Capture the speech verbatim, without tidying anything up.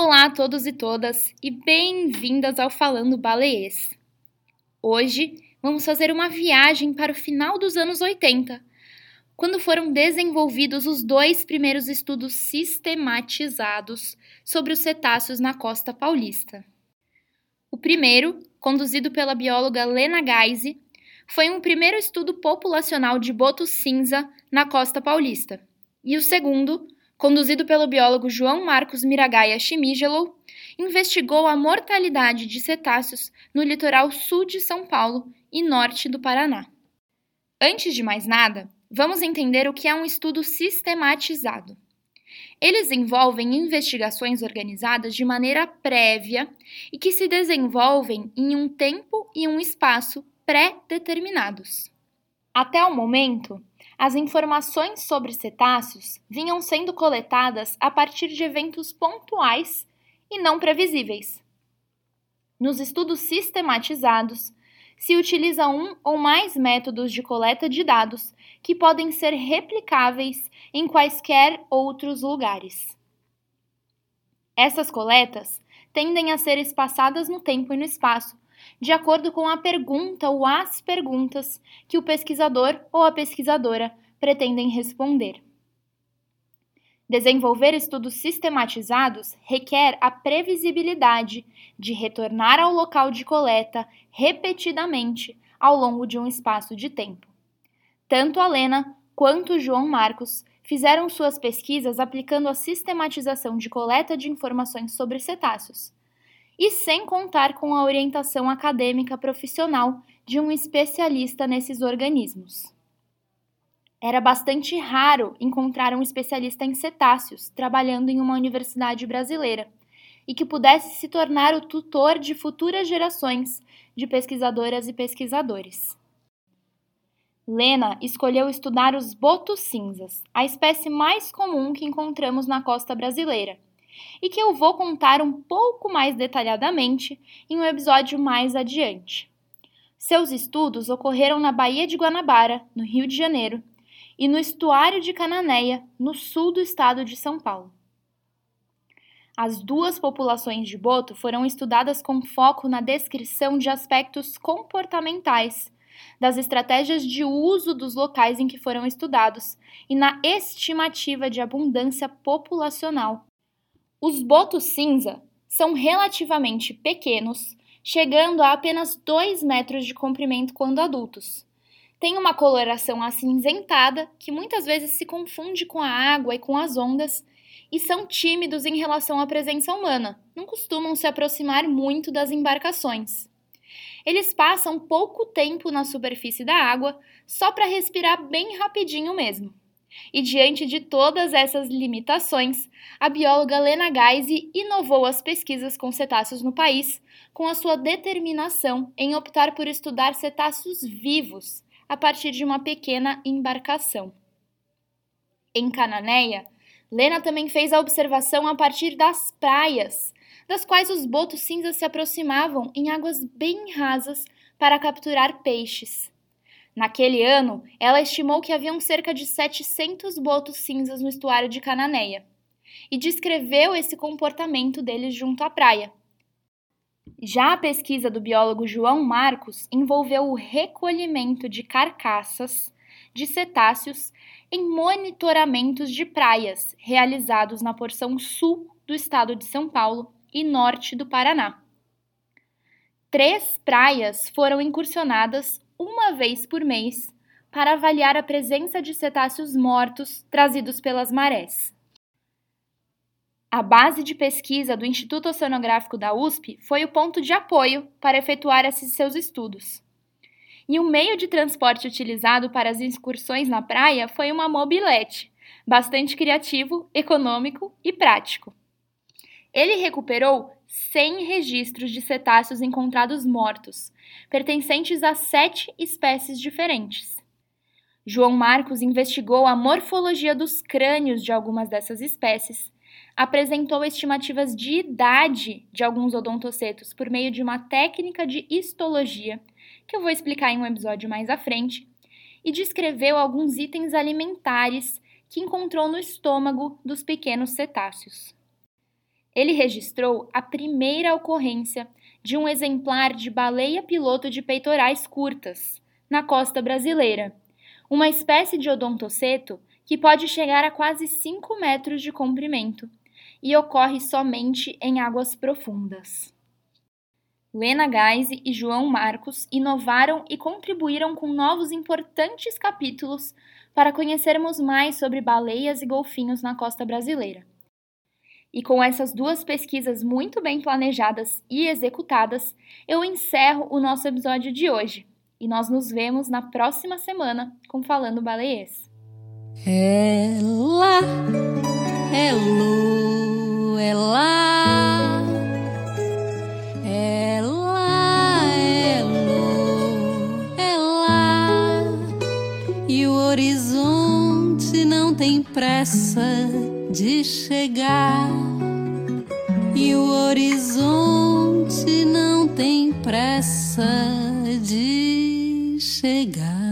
Olá a todos e todas e bem-vindas ao Falando Baleês. Hoje vamos fazer uma viagem para o final dos anos oitenta, quando foram desenvolvidos os dois primeiros estudos sistematizados sobre os cetáceos na costa paulista. O primeiro, conduzido pela bióloga Lena Geise, foi um primeiro estudo populacional de boto cinza na costa paulista, e o segundo, conduzido pelo biólogo João Marcos Miragaia Chimigelo, investigou a mortalidade de cetáceos no litoral sul de São Paulo e norte do Paraná. Antes de mais nada, vamos entender o que é um estudo sistematizado. Eles envolvem investigações organizadas de maneira prévia e que se desenvolvem em um tempo e um espaço pré-determinados. Até o momento, as informações sobre cetáceos vinham sendo coletadas a partir de eventos pontuais e não previsíveis. Nos estudos sistematizados, se utiliza um ou mais métodos de coleta de dados que podem ser replicáveis em quaisquer outros lugares. Essas coletas tendem a ser espaçadas no tempo e no espaço, de acordo com a pergunta ou as perguntas que o pesquisador ou a pesquisadora pretendem responder. Desenvolver estudos sistematizados requer a previsibilidade de retornar ao local de coleta repetidamente ao longo de um espaço de tempo. Tanto a Lena quanto o João Marcos fizeram suas pesquisas aplicando a sistematização de coleta de informações sobre cetáceos, e sem contar com a orientação acadêmica profissional de um especialista nesses organismos. Era bastante raro encontrar um especialista em cetáceos trabalhando em uma universidade brasileira e que pudesse se tornar o tutor de futuras gerações de pesquisadoras e pesquisadores. Lena escolheu estudar os botos cinzas, a espécie mais comum que encontramos na costa brasileira, e que eu vou contar um pouco mais detalhadamente em um episódio mais adiante. Seus estudos ocorreram na Baía de Guanabara, no Rio de Janeiro, e no estuário de Cananéia, no sul do estado de São Paulo. As duas populações de boto foram estudadas com foco na descrição de aspectos comportamentais, das estratégias de uso dos locais em que foram estudados e na estimativa de abundância populacional. Os botos cinza são relativamente pequenos, chegando a apenas dois metros de comprimento quando adultos. Têm uma coloração acinzentada, que muitas vezes se confunde com a água e com as ondas, e são tímidos em relação à presença humana, não costumam se aproximar muito das embarcações. Eles passam pouco tempo na superfície da água, só para respirar bem rapidinho mesmo. E diante de todas essas limitações, a bióloga Lena Geise inovou as pesquisas com cetáceos no país com a sua determinação em optar por estudar cetáceos vivos a partir de uma pequena embarcação. Em Cananéia, Lena também fez a observação a partir das praias, das quais os botos cinzas se aproximavam em águas bem rasas para capturar peixes. Naquele ano, ela estimou que haviam cerca de setecentos botos cinzas no estuário de Cananéia e descreveu esse comportamento deles junto à praia. Já a pesquisa do biólogo João Marcos envolveu o recolhimento de carcaças de cetáceos em monitoramentos de praias realizados na porção sul do estado de São Paulo e norte do Paraná. Três praias foram incursionadas uma vez por mês para avaliar a presença de cetáceos mortos trazidos pelas marés. A base de pesquisa do Instituto Oceanográfico da U S P foi o ponto de apoio para efetuar esses seus estudos. E o meio de transporte utilizado para as excursões na praia foi uma mobilete, bastante criativo, econômico e prático. Ele recuperou cem registros de cetáceos encontrados mortos, pertencentes a sete espécies diferentes. João Marcos investigou a morfologia dos crânios de algumas dessas espécies, apresentou estimativas de idade de alguns odontocetos por meio de uma técnica de histologia, que eu vou explicar em um episódio mais à frente, e descreveu alguns itens alimentares que encontrou no estômago dos pequenos cetáceos. Ele registrou a primeira ocorrência de um exemplar de baleia-piloto de peitorais curtas na costa brasileira, uma espécie de odontoceto que pode chegar a quase cinco metros de comprimento e ocorre somente em águas profundas. Lena Geise e João Marcos inovaram e contribuíram com novos importantes capítulos para conhecermos mais sobre baleias e golfinhos na costa brasileira. E com essas duas pesquisas muito bem planejadas e executadas, eu encerro o nosso episódio de hoje. E nós nos vemos na próxima semana com Falando Baleiês. Ela, elo, ela, ela, elo, ela, e o horizonte não tem pressa de chegar, e o horizonte não tem pressa de chegar.